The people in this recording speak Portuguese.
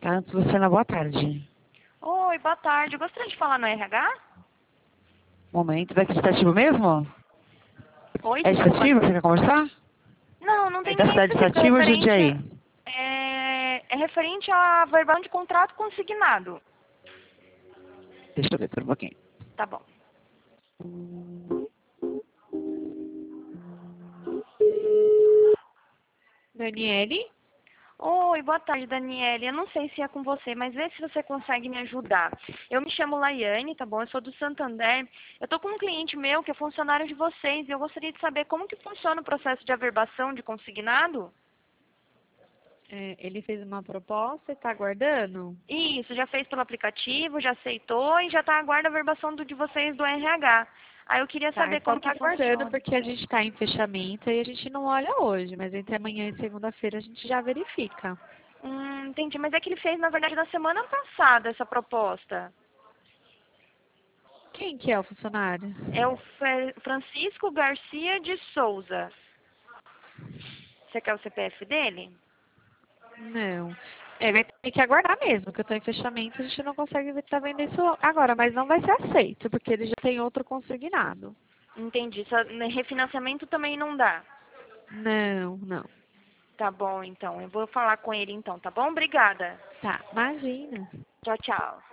Tá, antes Luciana, boa tarde. Oi, boa tarde. Eu gostaria de falar no RH? Momento, vai acreditativo mesmo? Oi, É desculpa. Estativo, você quer conversar? Não, não É tem da ninguém cidade de específico. Estativo ou Jundiaí? É referente à verbal de contrato consignado. Deixa eu ver por um pouquinho. Tá bom. Daniele? Oi, boa tarde, Daniele. Eu não sei se é com você, mas vê se você consegue me ajudar. Eu me chamo Laiane, tá bom? Eu sou do Santander. Eu tô com um cliente meu que é funcionário de vocês e eu gostaria de saber como que funciona o processo de averbação de consignado. Ele fez uma proposta e está aguardando? Isso, já fez pelo aplicativo, já aceitou e já está aguarda a verbação de vocês do RH. Aí eu queria Tá, saber então como tá que aguardando funciona. porque a gente está em fechamento e a gente não olha hoje, mas entre amanhã e segunda-feira a gente já verifica. Entendi, mas é que ele fez, na verdade, na semana passada essa proposta. Quem que é o funcionário? É o Francisco Garcia de Souza. Você quer o CPF dele? Não. Vai ter que aguardar mesmo, porque eu estou em fechamento, a gente não consegue estar vendo isso agora, mas não vai ser aceito, porque ele já tem outro consignado. Entendi. Só, refinanciamento também não dá. Não, não. Tá bom, então. Eu vou falar com ele então, tá bom? Obrigada. Tá, imagina. Tchau, tchau.